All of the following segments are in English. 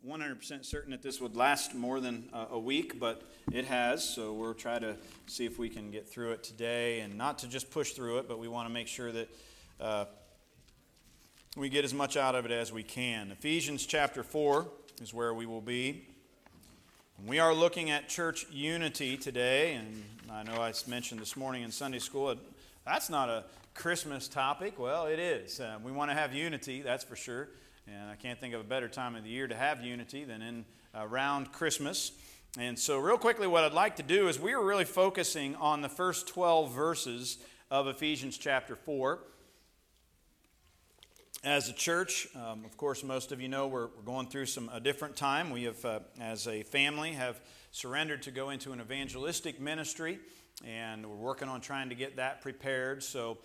100% certain that this would last more than a week, but it has, so we'll try to see if we can get through it today, and not to just push through it, but we want to make sure that we get as much out of it as we can. Ephesians chapter 4 is where we will be. We are looking at church unity today, and I know I mentioned this morning in Sunday school, that's not a Christmas topic. Well, it is. We want to have unity, that's for sure. And I can't think of a better time of the year to have unity than in around Christmas. And so real quickly, what I'd like to do is we are really focusing on the first 12 verses of Ephesians chapter 4. As a church, of course, most of you know we're going through a different time. We have, as a family, have surrendered to go into an evangelistic ministry. And we're working on trying to get that prepared,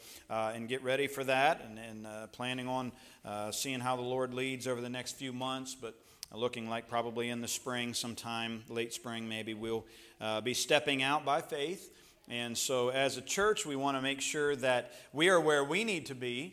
and get ready for that, and planning on seeing how the Lord leads over the next few months, but looking like probably in the spring sometime, late spring maybe, we'll be stepping out by faith. And so as a church, we want to make sure that we are where we need to be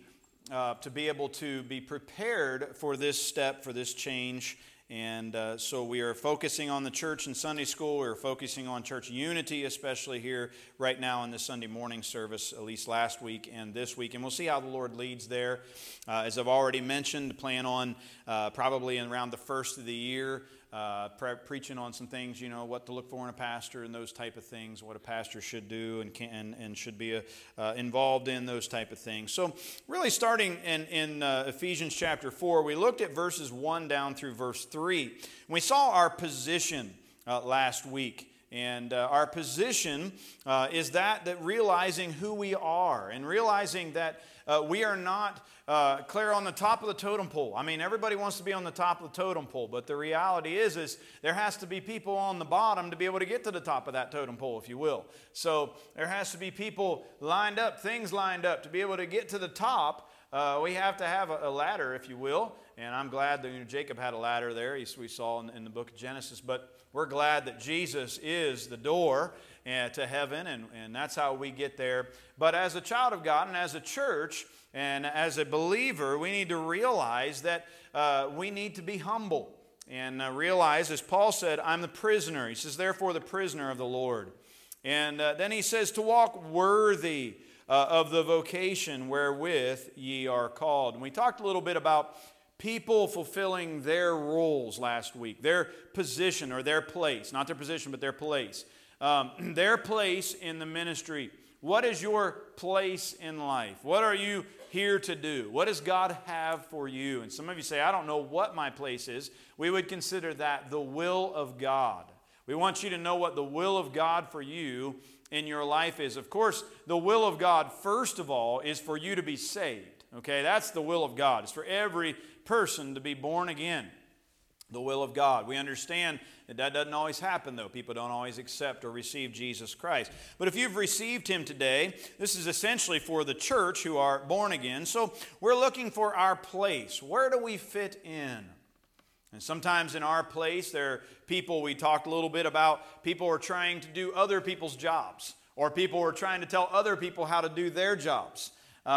able to be prepared for this step, for this change. And so we are focusing on the church in Sunday school. We're focusing on church unity, especially here right now in the Sunday morning service, at least last week and this week. And we'll see how the Lord leads there. As I've already mentioned, plan on probably around the first of the year, preaching on some things, what to look for in a pastor and those type of things, what a pastor should do and should be involved in, those type of things. So really starting in Ephesians chapter 4, we looked at verses 1 down through verse 3. And we saw our position last week. And our position is that realizing who we are and realizing that we are not clear on the top of the totem pole. I mean, everybody wants to be on the top of the totem pole, but the reality is there has to be people on the bottom to be able to get to the top of that totem pole, if you will. So there has to be people lined up, things lined up to be able to get to the top. We have to have a ladder, if you will, and I'm glad that Jacob had a ladder there, we saw in the book of Genesis, but we're glad that Jesus is the door to heaven, and that's how we get there. But as a child of God and as a church and as a believer, we need to realize that we need to be humble and realize, as Paul said, I'm the prisoner. He says, therefore the prisoner of the Lord. And then he says to walk worthy of the vocation wherewith ye are called. And we talked a little bit about people fulfilling their roles last week, their position or their place, not their position, but their place. Their place in the ministry. What is your place in life? What are you here to do? What does God have for you? And some of you say, I don't know what my place is. We would consider that the will of God. We want you to know what the will of God for you in your life is. Of course, the will of God, first of all, is for you to be saved. Okay, that's the will of God. It's for every person to be born again. The will of God. We understand that doesn't always happen, though. People don't always accept or receive Jesus Christ. But if you've received Him today, this is essentially for the church who are born again. So we're looking for our place. Where do we fit in? And sometimes in our place, there are people, we talked a little bit about, people are trying to do other people's jobs. Or people are trying to tell other people how to do their jobs.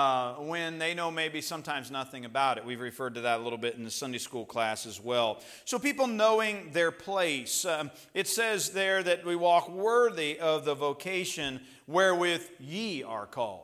When they know maybe sometimes nothing about it. We've referred to that a little bit in the Sunday school class as well. So people knowing their place. It says there that we walk worthy of the vocation wherewith ye are called.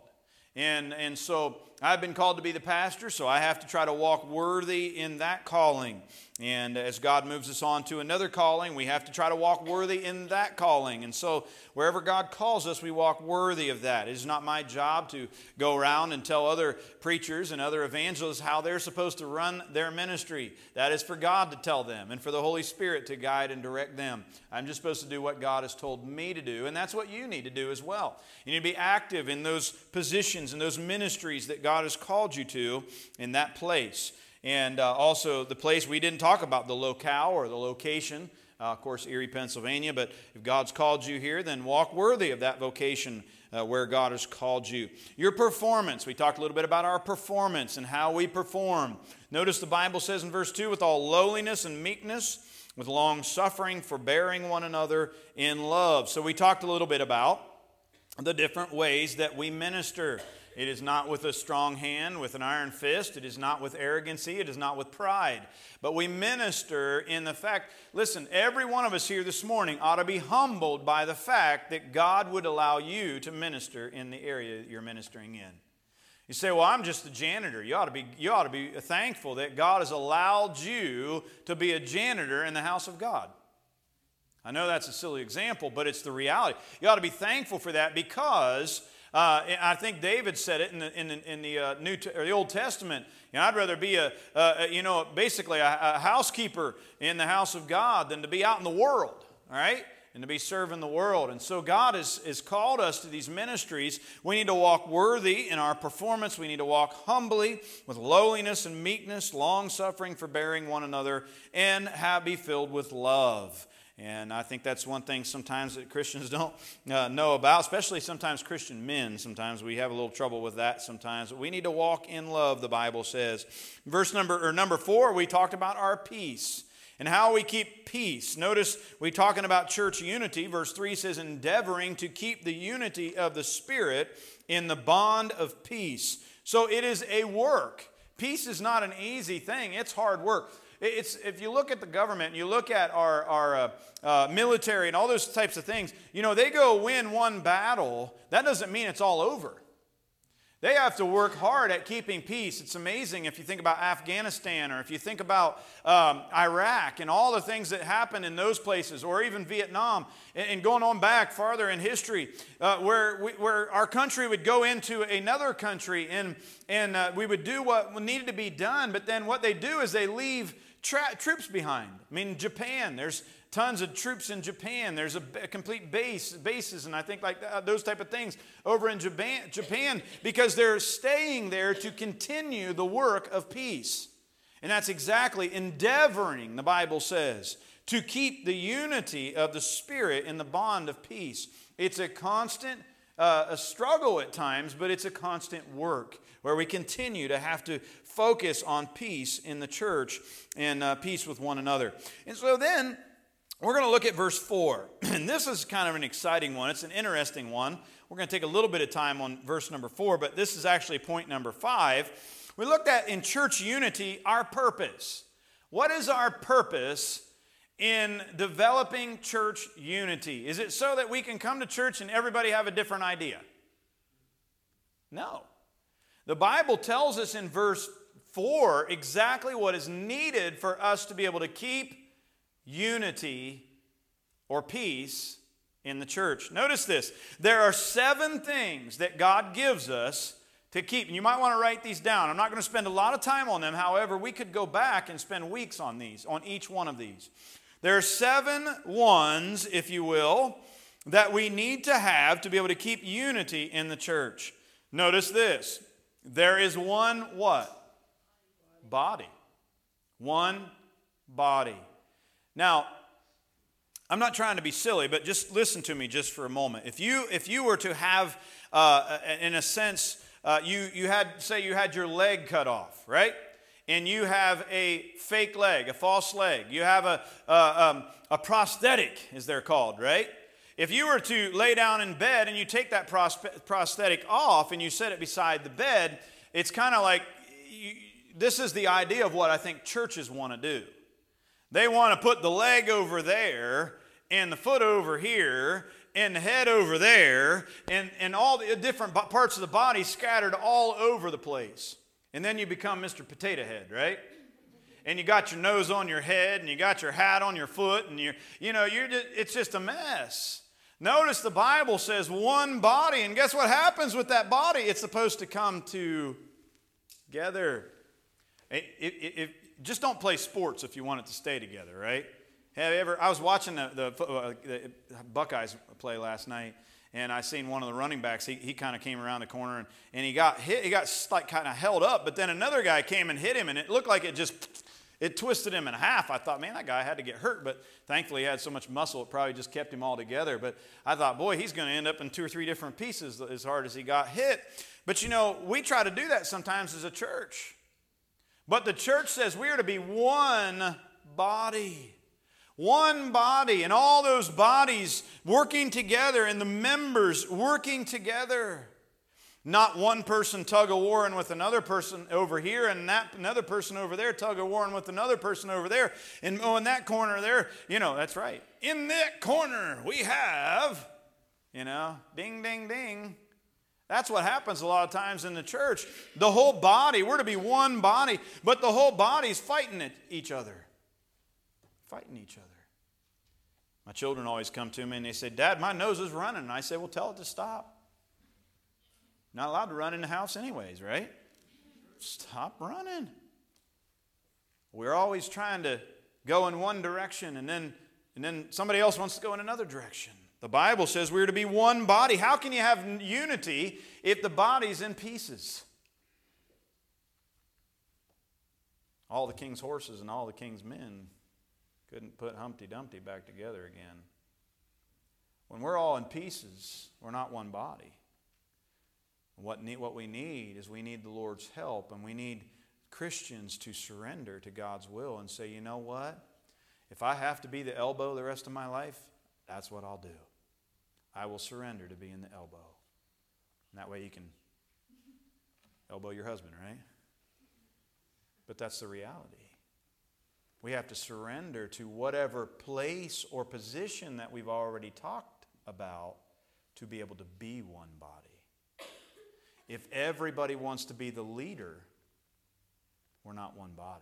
And so I've been called to be the pastor, so I have to try to walk worthy in that calling. And as God moves us on to another calling, we have to try to walk worthy in that calling. And so wherever God calls us, we walk worthy of that. It is not my job to go around and tell other preachers and other evangelists how they're supposed to run their ministry. That is for God to tell them and for the Holy Spirit to guide and direct them. I'm just supposed to do what God has told me to do, and that's what you need to do as well. You need to be active in those positions and those ministries that God has called you to in that place. And also the place, we didn't talk about the locale or the location, of course, Erie, Pennsylvania, but if God's called you here, then walk worthy of that vocation where God has called you. Your performance, we talked a little bit about our performance and how we perform. Notice the Bible says in verse 2, with all lowliness and meekness, with long suffering, forbearing one another in love. So we talked a little bit about the different ways that we minister It is not with a strong hand, with an iron fist. It is not with arrogancy. It is not with pride. But we minister in the fact, listen, every one of us here this morning ought to be humbled by the fact that God would allow you to minister in the area that you're ministering in. You say, well, I'm just a janitor. You ought to be thankful that God has allowed you to be a janitor in the house of God. I know that's a silly example, but it's the reality. You ought to be thankful for that because I think David said it in the Old Testament. You know, I'd rather be basically a housekeeper in the house of God than to be out in the world. All right. And to be serving the world. And so God has called us to these ministries. We need to walk worthy in our performance. We need to walk humbly with lowliness and meekness, long-suffering, forbearing one another, and be filled with love. And I think that's one thing sometimes that Christians don't know about, especially sometimes Christian men. Sometimes we have a little trouble with that sometimes. But we need to walk in love, the Bible says. Number 4, we talked about our peace. And how we keep peace. Notice we're talking about church unity. Verse 3 says, endeavoring to keep the unity of the Spirit in the bond of peace. So it is a work. Peace is not an easy thing. It's hard work. If you look at the government, you look at our military and all those types of things, you know, they go win one battle. That doesn't mean it's all over. They have to work hard at keeping peace. It's amazing if you think about Afghanistan or if you think about Iraq and all the things that happened in those places, or even Vietnam, and going on back farther in history, where our country would go into another country and we would do what needed to be done, but then what they do is they leave troops behind. I mean, Japan, there's tons of troops in Japan. There's a complete bases, and I think like those type of things over in Japan, because they're staying there to continue the work of peace. And that's exactly endeavoring, the Bible says, to keep the unity of the Spirit in the bond of peace. It's a constant a struggle at times, but it's a constant work where we continue to have to focus on peace in the church and peace with one another. And so then we're going to look at verse 4, and this is kind of an exciting one. It's an interesting one. We're going to take a little bit of time on verse number 4, but this is actually point number 5. We looked at in church unity our purpose. What is our purpose in developing church unity? Is it so that we can come to church and everybody have a different idea? No. The Bible tells us in verse 4 exactly what is needed for us to be able to keep unity or peace in the church. Notice this. There are 7 things that God gives us to keep. And you might want to write these down. I'm not going to spend a lot of time on them. However, we could go back and spend weeks on these, on each one of these. There are 7 ones, if you will, that we need to have to be able to keep unity in the church. Notice this. There is one what? Body. One body. Now, I'm not trying to be silly, but just listen to me just for a moment. If you were to have, in a sense, you had your leg cut off, right? And you have a fake leg, a false leg. You have a prosthetic, as they're called, right? If you were to lay down in bed and you take that prosthetic off and you set it beside the bed, it's kind of like, this is the idea of what I think churches want to do. They want to put the leg over there and the foot over here and the head over there and all the different parts of the body scattered all over the place. And then you become Mr. Potato Head, right? And you got your nose on your head and you got your hat on your foot and it's just a mess. Notice the Bible says one body, and guess what happens with that body? It's supposed to come together. Just don't play sports if you want it to stay together, right? Have you ever? I was watching the Buckeyes play last night, and I seen one of the running backs. He kind of came around the corner and he got hit. He got like kind of held up, but then another guy came and hit him, and it looked like it twisted him in half. I thought, man, that guy had to get hurt, but thankfully he had so much muscle it probably just kept him all together. But I thought, boy, he's going to end up in 2 or 3 different pieces as hard as he got hit. But we try to do that sometimes as a church. But the church says we are to be one body. One body, and all those bodies working together, and the members working together. Not one person tug-of-warring with another person over here and another person over there tug-of-warring with another person over there. And in that corner there, that's right. In that corner we have, ding, ding, ding. That's what happens a lot of times in the church. The whole body, we're to be one body, but the whole body's fighting each other. Fighting each other. My children always come to me and they say, Dad, my nose is running. And I say, well, tell it to stop. Not allowed to run in the house anyways, right? Stop running. We're always trying to go in one direction and then somebody else wants to go in another direction. The Bible says we're to be one body. How can you have unity if the body's in pieces? All the king's horses and all the king's men couldn't put Humpty Dumpty back together again. When we're all in pieces, we're not one body. What we need is we need the Lord's help, and we need Christians to surrender to God's will and say, you know what? If I have to be the elbow the rest of my life, that's what I'll do. I will surrender to being the elbow. And that way you can elbow your husband, right? But that's the reality. We have to surrender to whatever place or position that we've already talked about to be able to be one body. If everybody wants to be the leader, we're not one body.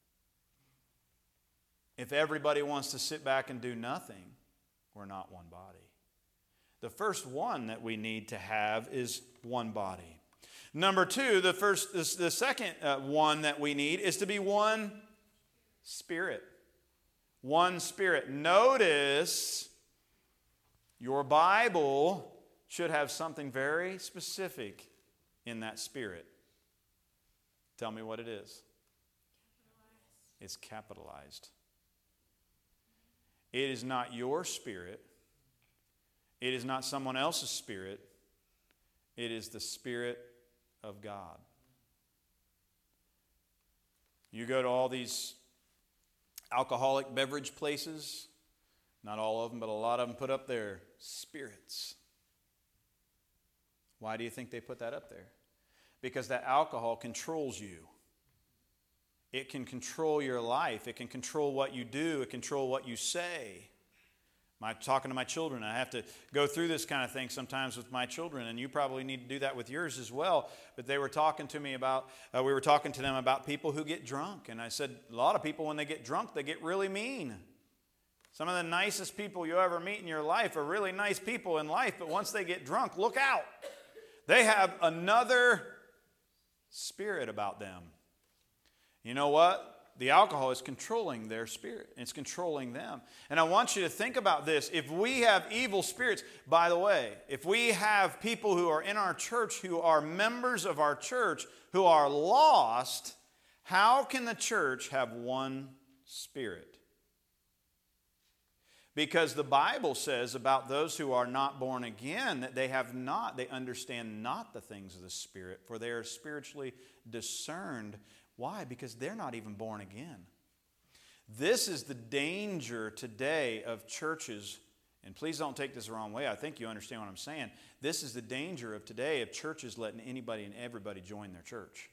If everybody wants to sit back and do nothing, we're not one body. The first one that we need to have is one body. Number two, the second one that we need is to be one spirit. One spirit. Notice your Bible should have something very specific in that spirit. Tell me what it is. It's capitalized. It is not your spirit. It is not someone else's spirit. It is the Spirit of God. You go to all these alcoholic beverage places, not all of them, but a lot of them put up their spirits. Why do you think they put that up there? Because that alcohol controls you. It can control your life. It can control what you do. It can control what you say. Talking to my children, I have to go through this kind of thing sometimes with my children, and you probably need to do that with yours as well. But they were talking to me about, we were talking to them about people who get drunk. And I said, a lot of people, when they get drunk, they get really mean. Some of the nicest people you ever meet in your life are really nice people in life, but once they get drunk, look out. They have another spirit about them. You know what? The alcohol is controlling their spirit. It's controlling them. And I want you to think about this. If we have evil spirits, by the way, if we have people who are in our church, who are members of our church, who are lost, how can the church have one spirit? Because the Bible says about those who are not born again that they understand not the things of the Spirit, for they are spiritually discerned. Why? Because they're not even born again. This is the danger today of churches, and please don't take this the wrong way. I think you understand what I'm saying. This is the danger of today of churches letting anybody and everybody join their church.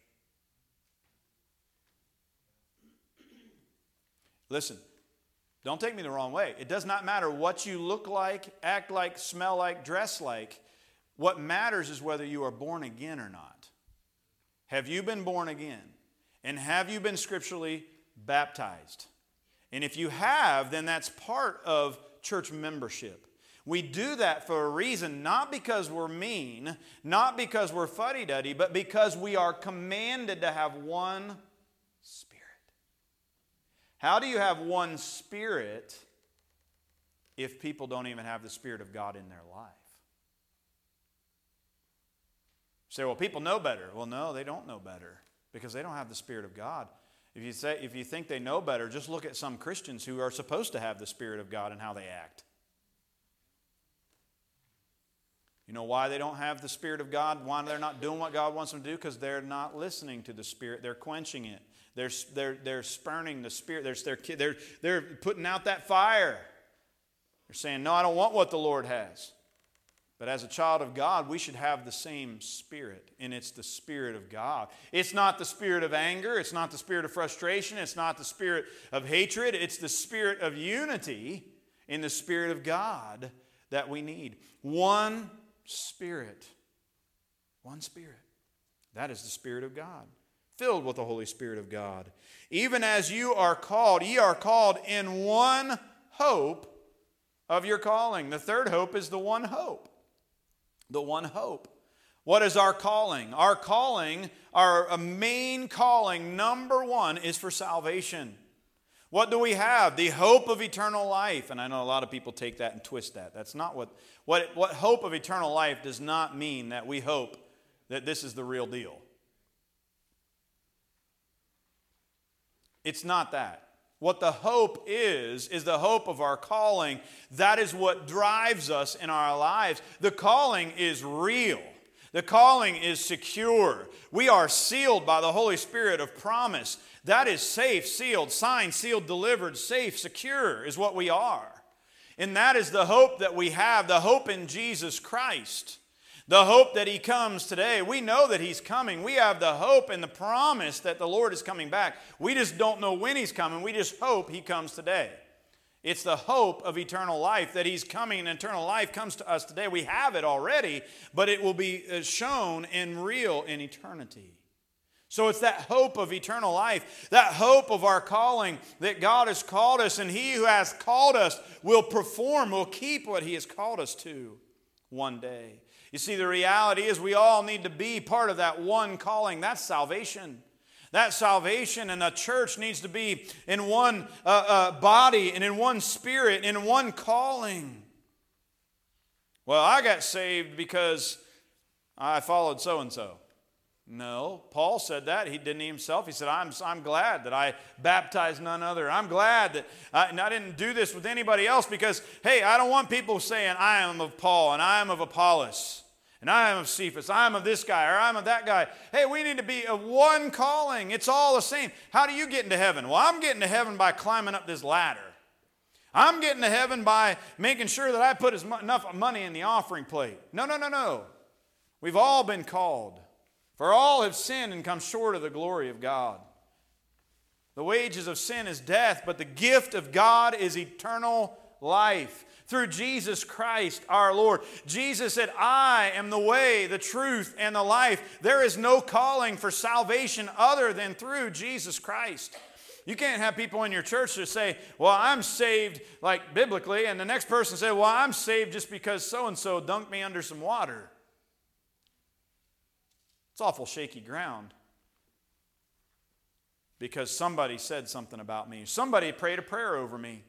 Listen, don't take me the wrong way. It does not matter what you look like, act like, smell like, dress like. What matters is whether you are born again or not. Have you been born again? And have you been scripturally baptized? And if you have, then that's part of church membership. We do that for a reason, not because we're mean, not because we're fuddy-duddy, but because we are commanded to have one Spirit. How do you have one Spirit if people don't even have the Spirit of God in their life? You say, well, people know better. Well, no, they don't know better because they don't have the Spirit of God. If you think they know better, just look at some Christians who are supposed to have the Spirit of God and how they act. You know why they don't have the Spirit of God? Why they're not doing what God wants them to do? Because they're not listening to the Spirit. They're quenching it. They're spurning the Spirit. They're putting out that fire. They're saying, no, I don't want what the Lord has. But as a child of God, we should have the same Spirit, and it's the Spirit of God. It's not the spirit of anger. It's not the spirit of frustration. It's not the spirit of hatred. It's the spirit of unity in the Spirit of God that we need. One Spirit. One Spirit. That is the Spirit of God, filled with the Holy Spirit of God. Even as ye are called in one hope of your calling. The third hope is the one hope. The one hope. What is our calling? Our calling, our main calling, number one, is for salvation. What do we have? The hope of eternal life. And I know a lot of people take that and twist that. That's not what hope of eternal life does not mean that we hope that this is the real deal. It's not that. What the hope is the hope of our calling. That is what drives us in our lives. The calling is real. The calling is secure. We are sealed by the Holy Spirit of promise. That is safe, sealed, signed, sealed, delivered, safe, secure is what we are. And that is the hope that we have, the hope in Jesus Christ. The hope that He comes today. We know that He's coming. We have the hope and the promise that the Lord is coming back. We just don't know when He's coming. We just hope He comes today. It's the hope of eternal life that He's coming, and eternal life comes to us today. We have it already, but it will be shown in real in eternity. So it's that hope of eternal life, that hope of our calling, that God has called us, and He who has called us will perform, will keep what He has called us to one day. You see, the reality is we all need to be part of that one calling. That's salvation. That salvation, and the church needs to be in one body and in one spirit, in one calling. Well, I got saved because I followed so-and-so. No, Paul said that. He didn't himself. He said, I'm glad that I baptized none other. I'm glad that I didn't do this with anybody else because, hey, I don't want people saying I am of Paul and I am of Apollos and I am of Cephas. I am of this guy or I am of that guy. Hey, we need to be of one calling. It's all the same. How do you get into heaven? Well, I'm getting to heaven by climbing up this ladder. I'm getting to heaven by making sure that I put enough money in the offering plate. No. We've all been called. For all have sinned and come short of the glory of God. The wages of sin is death, but the gift of God is eternal life through Jesus Christ our Lord. Jesus said, I am the way, the truth, and the life. There is no calling for salvation other than through Jesus Christ. You can't have people in your church that say, well, I'm saved like biblically, and the next person say, well, I'm saved just because so-and-so dunked me under some water. It's awful shaky ground because somebody said something about me. Somebody prayed a prayer over me.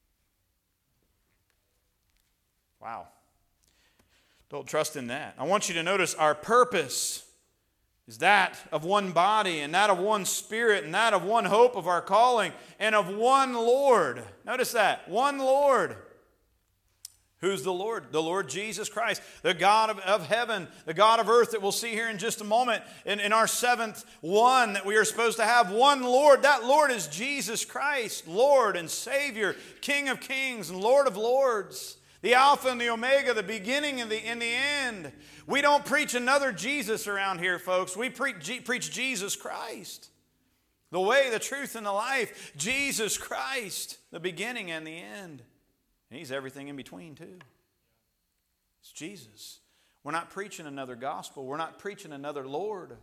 Wow. Don't trust in that. I want you to notice our purpose is that of one body and that of one Spirit and that of one hope of our calling and of one Lord. Notice that. One Lord. Who's the Lord? The Lord Jesus Christ, the God of heaven, the God of earth that we'll see here in just a moment in our seventh one that we are supposed to have. One Lord. That Lord is Jesus Christ, Lord and Savior, King of kings and Lord of lords, the Alpha and the Omega, the beginning and the end. We don't preach another Jesus around here, folks. We preach Jesus Christ, the way, the truth, and the life. Jesus Christ, the beginning and the end. And He's everything in between too. It's Jesus. We're not preaching another gospel. We're not preaching another Lord.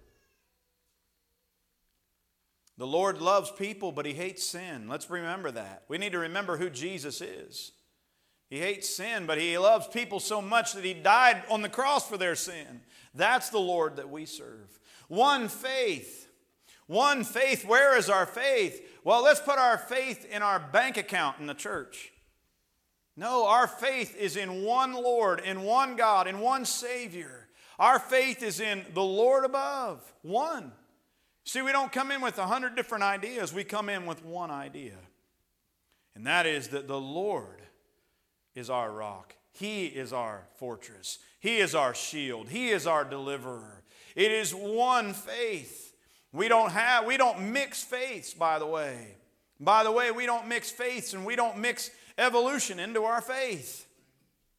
The Lord loves people, but He hates sin. Let's remember that. We need to remember who Jesus is. He hates sin, but He loves people so much that He died on the cross for their sin. That's the Lord that we serve. One faith. One faith. Where is our faith? Well, let's put our faith in our bank account in the church. No, our faith is in one Lord, in one God, in one Savior. Our faith is in the Lord above, one. See, we don't come in with 100 different ideas. We come in with one idea. And that is that the Lord is our rock. He is our fortress. He is our shield. He is our deliverer. It is one faith. We don't mix faiths, by the way. By the way, we don't mix faiths and we don't mix evolution into our faith.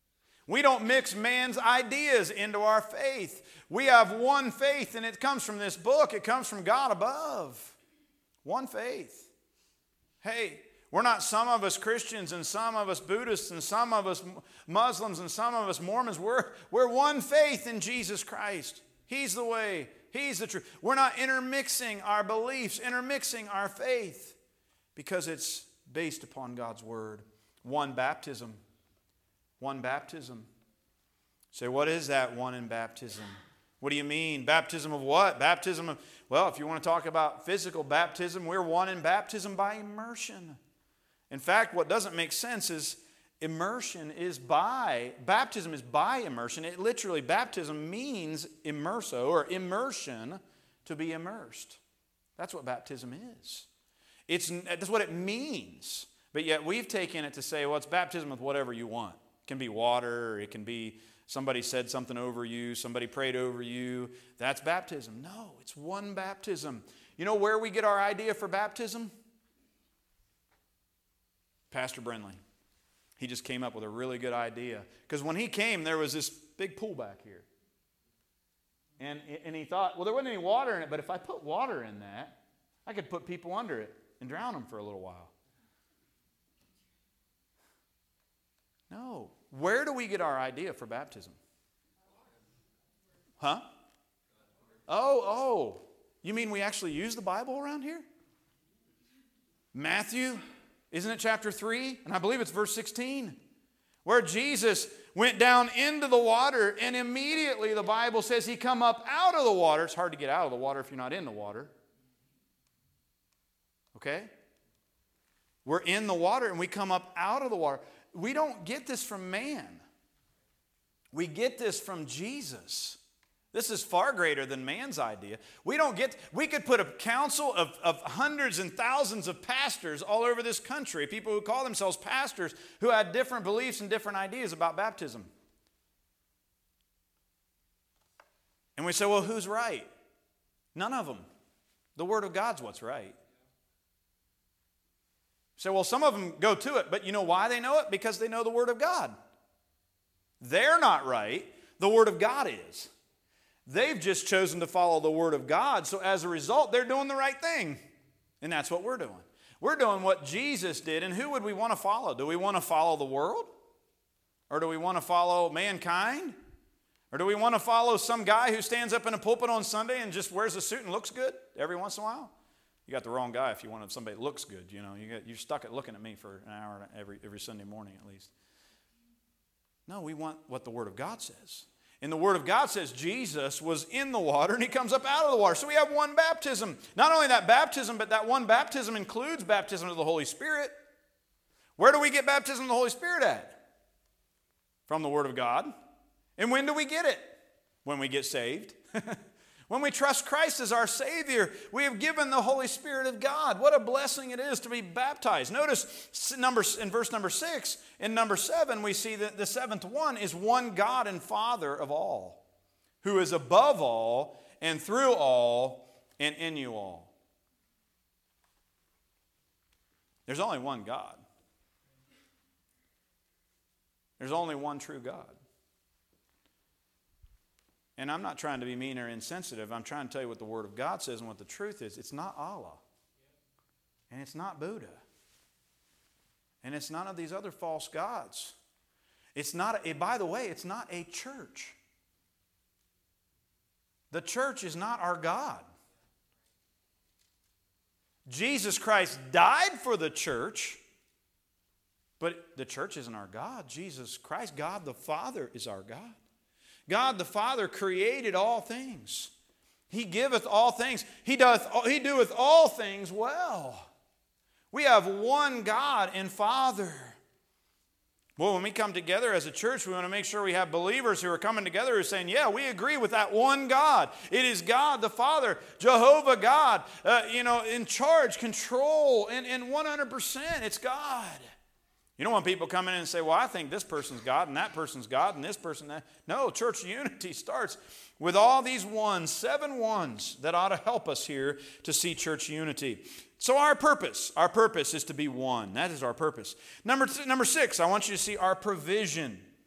We don't mix man's ideas into our faith. We have one faith, and it comes from this book. It comes from God above. One faith. Hey, we're not some of us Christians and some of us Buddhists and some of us Muslims and some of us Mormons. We're one faith in Jesus Christ. He's the way. He's the truth. We're not intermixing our beliefs, intermixing our faith, because it's based upon God's Word. One baptism. One baptism. Say, what is that one in baptism? What do you mean? Baptism of what? Baptism of, well, if you want to talk about physical baptism, we're one in baptism by immersion. In fact, what doesn't make sense is baptism is by immersion. It literally, baptism means immerso, or immersion, to be immersed. That's what baptism is. That's what it means. But yet we've taken it to say, well, it's baptism with whatever you want. It can be water, or it can be somebody said something over you, somebody prayed over you. That's baptism. No, it's one baptism. You know where we get our idea for baptism? Pastor Brindley. He just came up with a really good idea. Because when he came, there was this big pool back here. And he thought, well, there wasn't any water in it, but if I put water in that, I could put people under it and drown them for a little while. No. Where do we get our idea for baptism? Huh? Oh. You mean we actually use the Bible around here? Matthew, isn't it chapter 3? And I believe it's verse 16. Where Jesus went down into the water, and immediately the Bible says he come up out of the water. It's hard to get out of the water if you're not in the water. Okay? We're in the water and we come up out of the water. We don't get this from man. We get this from Jesus. This is far greater than man's idea. We could put a council of hundreds and thousands of pastors all over this country, people who call themselves pastors, who had different beliefs and different ideas about baptism. And we say, well, who's right? None of them. The Word of God's what's right. Say, well, some of them go to it, but you know why they know it? Because they know the Word of God. They're not right. The Word of God is. They've just chosen to follow the Word of God, so as a result, they're doing the right thing. And that's what we're doing. We're doing what Jesus did, and who would we want to follow? Do we want to follow the world? Or do we want to follow mankind? Or do we want to follow some guy who stands up in a pulpit on Sunday and just wears a suit and looks good every once in a while? You got the wrong guy if you want somebody that looks good. You know, you're stuck at looking at me for an hour every Sunday morning at least. No, we want what the Word of God says. And the Word of God says Jesus was in the water and he comes up out of the water. So we have one baptism. Not only that baptism, but that one baptism includes baptism of the Holy Spirit. Where do we get baptism of the Holy Spirit at? From the Word of God. And when do we get it? When we get saved. When we trust Christ as our Savior, we have given the Holy Spirit of God. What a blessing it is to be baptized. Notice in verse number 6, in number 7, we see that the seventh one is one God and Father of all, who is above all and through all and in you all. There's only one God. There's only one true God. And I'm not trying to be mean or insensitive. I'm trying to tell you what the Word of God says and what the truth is. It's not Allah. And it's not Buddha. And it's none of these other false gods. It's not, by the way, it's not a church. The church is not our God. Jesus Christ died for the church, but the church isn't our God. Jesus Christ, God the Father, is our God. God the Father created all things. He giveth all things. He doeth all things well. We have one God and Father. Well, when we come together as a church, we want to make sure we have believers who are coming together who are saying, yeah, we agree with that one God. It is God the Father, Jehovah God, in charge, control, and 100%. It's God. You don't want people coming in and say, well, I think this person's God and that person's God and this person that. No, church unity starts with all these ones, 7 ones that ought to help us here to see church unity. So our purpose is to be one. That is our purpose. Number 6, I want you to see our provision.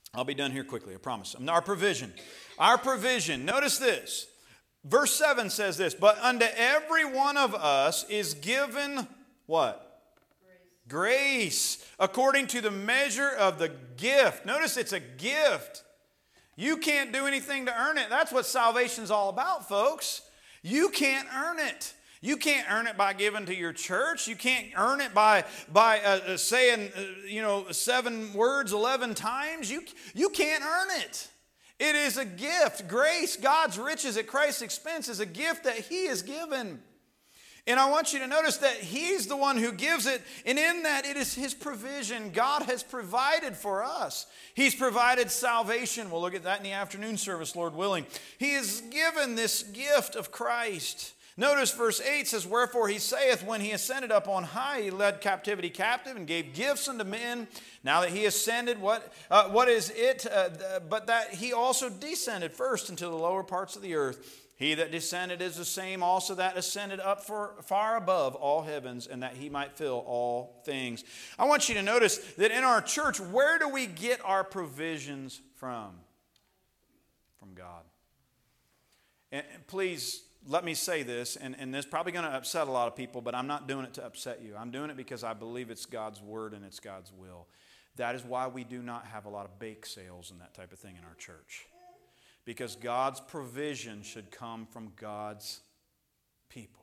I'll be done here quickly, I promise. Our provision. Our provision. Notice this. Verse 7 says this, but unto every one of us is given what? Grace. According to the measure of the gift. Notice it's a gift. You can't do anything to earn it. That's what salvation's all about, folks. You can't earn it. You can't earn it by giving to your church. You can't earn it by saying 7 words 11 times. You can't earn it. It is a gift. Grace, God's riches at Christ's expense, is a gift that He has given. And I want you to notice that He's the one who gives it, and in that it is His provision. God has provided for us. He's provided salvation. We'll look at that in the afternoon service, Lord willing. He has given this gift of Christ. Notice verse 8 says, wherefore He saith, when He ascended up on high, He led captivity captive and gave gifts unto men. Now that He ascended, what is it? But that He also descended first into the lower parts of the earth. He that descended is the same also that ascended up far above all heavens, and that He might fill all things. I want you to notice that in our church, where do we get our provisions from? From God. And please, let me say this, and this is probably going to upset a lot of people, but I'm not doing it to upset you. I'm doing it because I believe it's God's word and it's God's will. That is why we do not have a lot of bake sales and that type of thing in our church. Because God's provision should come from God's people.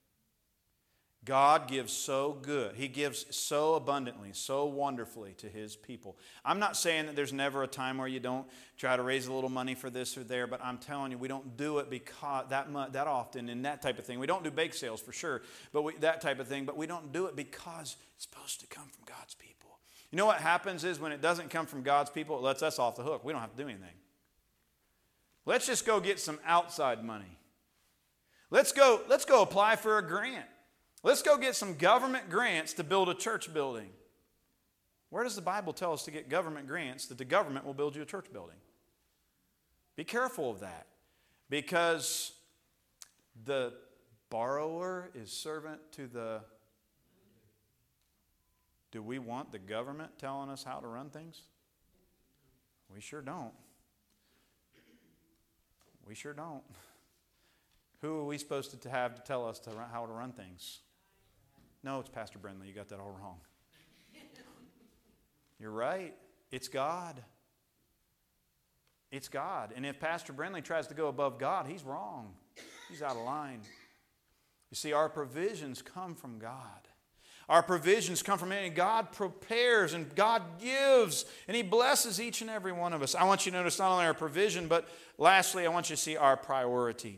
God gives so good. He gives so abundantly, so wonderfully to His people. I'm not saying that there's never a time where you don't try to raise a little money for this or there, but I'm telling you, we don't do it because that often and that type of thing. We don't do bake sales for sure, but that type of thing, but we don't do it because it's supposed to come from God's people. You know what happens is when it doesn't come from God's people, it lets us off the hook. We don't have to do anything. Let's just go get some outside money. Let's go apply for a grant. Let's go get some government grants to build a church building. Where does the Bible tell us to get government grants that the government will build you a church building? Be careful of that, because the borrower is servant to the... Do we want the government telling us how to run things? We sure don't. We sure don't. Who are we supposed to have to tell us how to run things? No, it's Pastor Brindley. You got that all wrong. You're right. It's God. It's God. And if Pastor Brindley tries to go above God, he's wrong. He's out of line. You see, our provisions come from God. Our provisions come from Him. God prepares and God gives, and He blesses each and every one of us. I want you to notice not only our provision, but lastly, I want you to see our priority.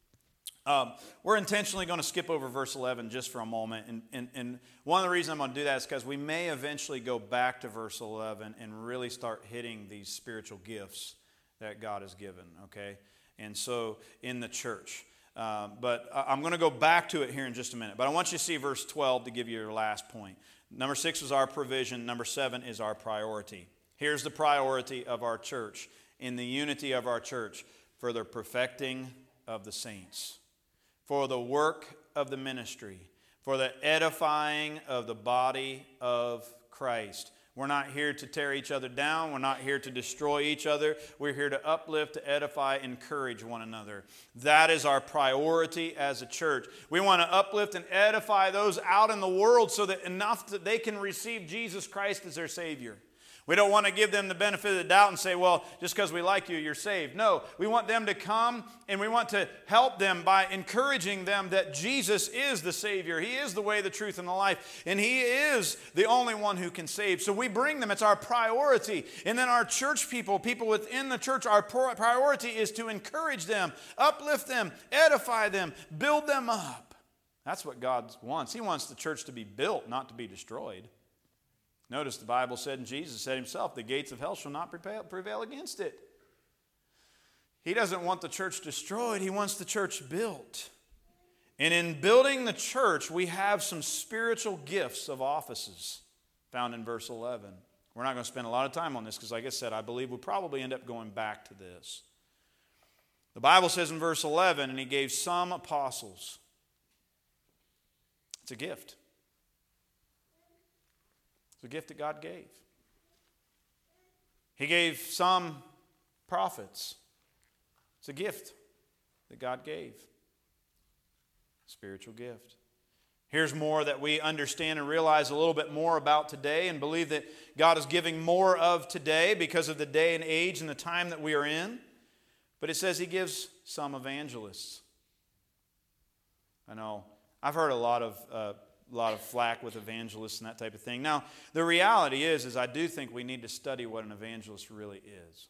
We're intentionally going to skip over verse 11 just for a moment. And one of the reasons I'm going to do that is because we may eventually go back to verse 11 and really start hitting these spiritual gifts that God has given, okay? And so in the church. But I'm going to go back to it here in just a minute. But I want you to see verse 12 to give you your last point. Number 6 is our provision. Number 7 is our priority. Here's the priority of our church, in the unity of our church, for the perfecting of the saints, for the work of the ministry, for the edifying of the body of Christ. We're not here to tear each other down. We're not here to destroy each other. We're here to uplift, to edify, encourage one another. That is our priority as a church. We want to uplift and edify those out in the world so that enough that they can receive Jesus Christ as their Savior. We don't want to give them the benefit of the doubt and say, well, just because we like you, you're saved. No, we want them to come and we want to help them by encouraging them that Jesus is the Savior. He is the way, the truth, and the life. And He is the only one who can save. So we bring them. It's our priority. And then our church people within the church, our priority is to encourage them, uplift them, edify them, build them up. That's what God wants. He wants the church to be built, not to be destroyed. Notice the Bible said, and Jesus said Himself, the gates of hell shall not prevail against it. He doesn't want the church destroyed. He wants the church built. And in building the church, we have some spiritual gifts of offices found in verse 11. We're not going to spend a lot of time on this because, like I said, I believe we'll probably end up going back to this. The Bible says in verse 11, and He gave some apostles. It's a gift. It's a gift that God gave. He gave some prophets. It's a gift that God gave. Spiritual gift. Here's more that we understand and realize a little bit more about today and believe that God is giving more of today because of the day and age and the time that we are in. But it says He gives some evangelists. I know I've heard a lot of flack with evangelists and that type of thing. Now, the reality is I do think we need to study what an evangelist really is.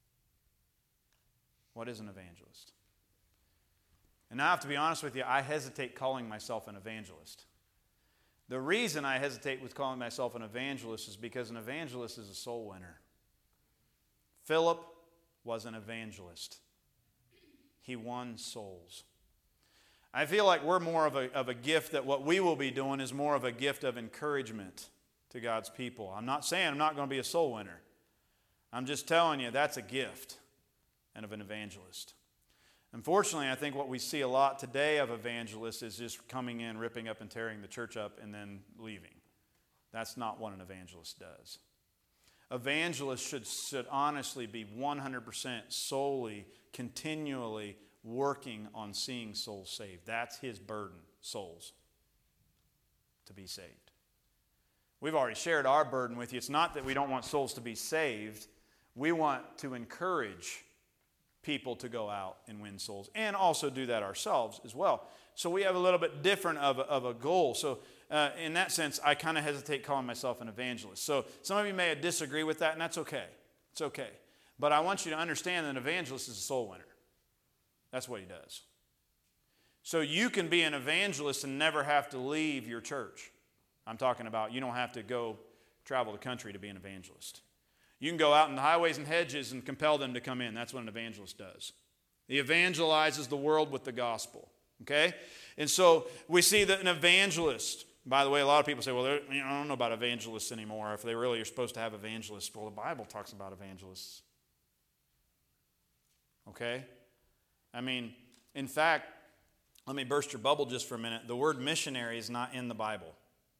What is an evangelist? And now I have to be honest with you, I hesitate calling myself an evangelist. The reason I hesitate with calling myself an evangelist is because an evangelist is a soul winner. Philip was an evangelist. He won souls. I feel like we're more of a gift, that what we will be doing is more of a gift of encouragement to God's people. I'm not saying I'm not going to be a soul winner. I'm just telling you that's a gift and of an evangelist. Unfortunately, I think what we see a lot today of evangelists is just coming in, ripping up and tearing the church up, and then leaving. That's not what an evangelist does. Evangelists should honestly be 100% solely, continually working on seeing souls saved. That's his burden, souls to be saved. We've already shared our burden with you. It's not that we don't want souls to be saved. We want to encourage people to go out and win souls, and also do that ourselves as well. So we have a little bit different of a goal. So in that sense, I kind of hesitate calling myself an evangelist. So some of you may disagree with that, and that's okay. It's okay. But I want you to understand that an evangelist is a soul winner. That's what he does. So you can be an evangelist and never have to leave your church. I'm talking about you don't have to go travel the country to be an evangelist. You can go out in the highways and hedges and compel them to come in. That's what an evangelist does. He evangelizes the world with the gospel. Okay? And so we see that an evangelist, by the way, a lot of people say, well, I don't know about evangelists anymore, if they really are supposed to have evangelists. Well, the Bible talks about evangelists. Okay? I mean, in fact, let me burst your bubble just for a minute. The word missionary is not in the Bible.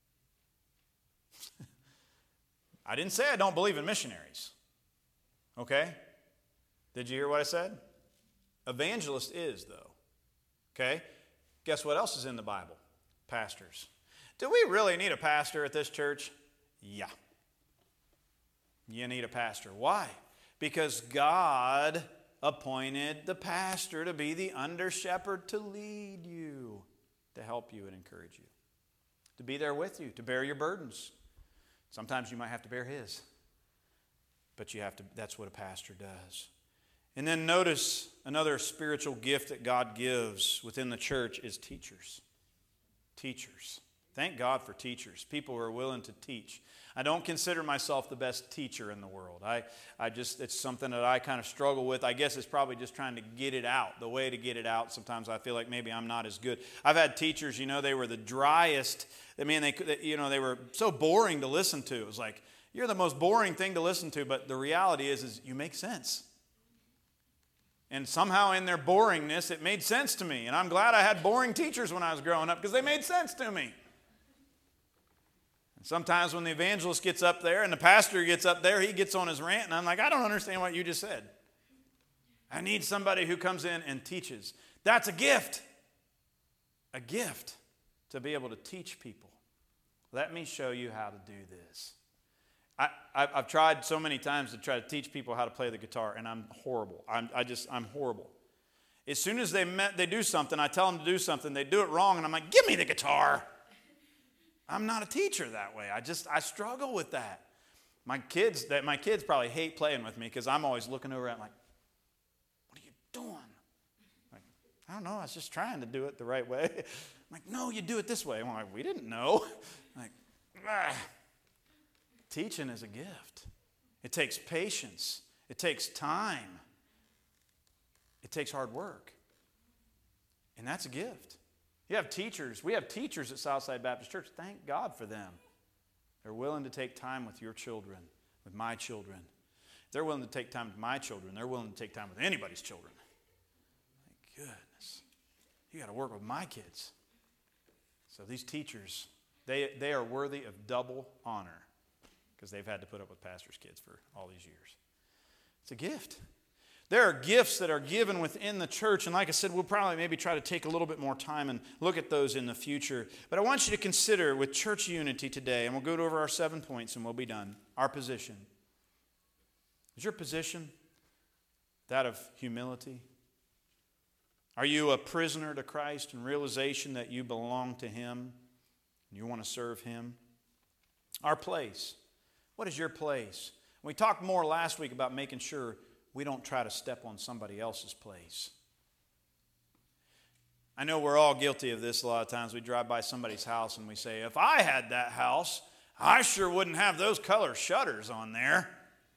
I didn't say I don't believe in missionaries. Okay? Did you hear what I said? Evangelist is, though. Okay? Guess what else is in the Bible? Pastors. Do we really need a pastor at this church? Yeah. You need a pastor. Why? Because God appointed the pastor to be the under-shepherd, to lead you, to help you and encourage you, to be there with you, to bear your burdens. Sometimes you might have to bear his, but you have to. That's what a pastor does. And then notice another spiritual gift that God gives within the church is teachers. Teachers. Thank God for teachers, people who are willing to teach. I don't consider myself the best teacher in the world. It's something that I kind of struggle with. I guess it's probably just trying to get it out. The way to get it out, sometimes I feel like maybe I'm not as good. I've had teachers, they were the driest. I mean, they were so boring to listen to. It was like, you're the most boring thing to listen to, but the reality is you make sense. And somehow in their boringness, it made sense to me. And I'm glad I had boring teachers when I was growing up because they made sense to me. And sometimes when the evangelist gets up there and the pastor gets up there, he gets on his rant, and I'm like, I don't understand what you just said. I need somebody who comes in and teaches. That's a gift. A gift to be able to teach people. Let me show you how to do this. I've tried so many times to try to teach people how to play the guitar, and I'm horrible. I'm horrible. As soon as they do something, I tell them to do something, they do it wrong, and I'm like, give me the guitar. I'm not a teacher that way. I struggle with that. My kids probably hate playing with me because I'm always looking over at them like, what are you doing? Like, I don't know, I was just trying to do it the right way. I'm like, no, you do it this way. I'm like, we didn't know. Like, teaching is a gift. It takes patience. It takes time. It takes hard work. And that's a gift. You have teachers. We have teachers at Southside Baptist Church. Thank God for them. They're willing to take time with your children, with my children. If they're willing to take time with my children, they're willing to take time with anybody's children. Thank goodness. You got to work with my kids. So these teachers, they are worthy of double honor because they've had to put up with pastors' kids for all these years. It's a gift. There are gifts that are given within the church, and like I said, we'll probably maybe try to take a little bit more time and look at those in the future. But I want you to consider with church unity today, and we'll go over our 7 points and we'll be done. Our position. Is your position that of humility? Are you a prisoner to Christ in realization that you belong to Him and you want to serve Him? Our place. What is your place? We talked more last week about making sure we don't try to step on somebody else's place. I know we're all guilty of this a lot of times. We drive by somebody's house and we say, if I had that house, I sure wouldn't have those color shutters on there.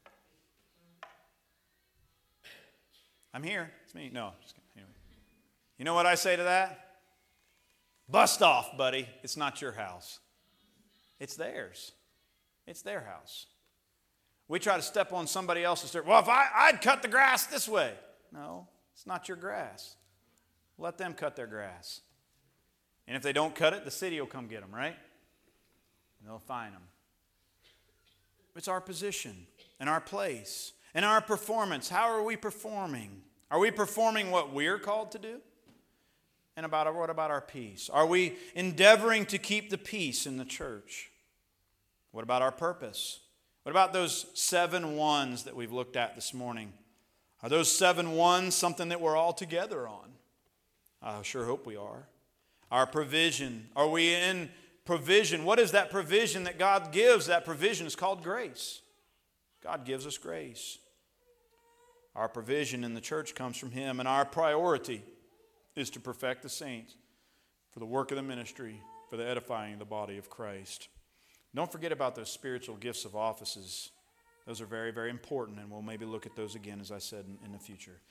I'm here. It's me. No, just kidding. Anyway. You know what I say to that? Bust off, buddy. It's not your house. It's theirs. It's their house. We try to step on somebody else's dirt. Well, if I'd cut the grass this way. No, it's not your grass. Let them cut their grass. And if they don't cut it, the city will come get them, right? And they'll fine them. It's our position and our place and our performance. How are we performing? Are we performing what we're called to do? And what about our peace? Are we endeavoring to keep the peace in the church? What about our purpose? What about those 7 ones that we've looked at this morning? Are those 7 ones something that we're all together on? I sure hope we are. Our provision. Are we in provision? What is that provision that God gives? That provision is called grace. God gives us grace. Our provision in the church comes from Him, and our priority is to perfect the saints for the work of the ministry, for the edifying of the body of Christ. Don't forget about those spiritual gifts of offices. Those are very, very important, and we'll maybe look at those again, as I said, in the future.